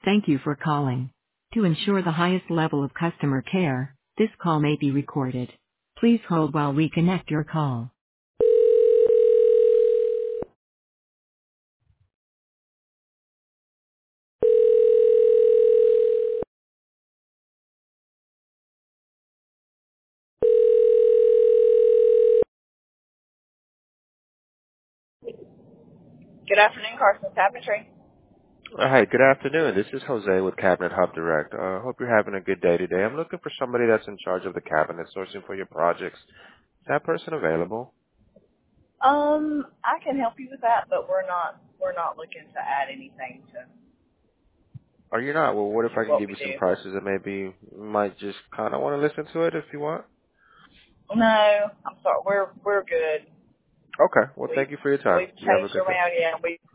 Thank you for calling. To ensure the highest level of customer care, this call may be recorded. Please hold while we connect your call. Good afternoon, Carson Tapestry. Hi, good afternoon. This is Jose with Cabinet Hub Direct. Hope you're having a good day today. I'm looking for somebody that's in charge of the cabinet sourcing for your projects. Is that person available? I can help you with that, but we're not looking to add anything Or you're not? Well, what if to I can what give we you some do. prices and maybe you might just kind of want to listen to it if you want? No, I'm sorry. We're good. Okay. Well, We've thank you for your time. we've You have a changed good day. around. Yeah, we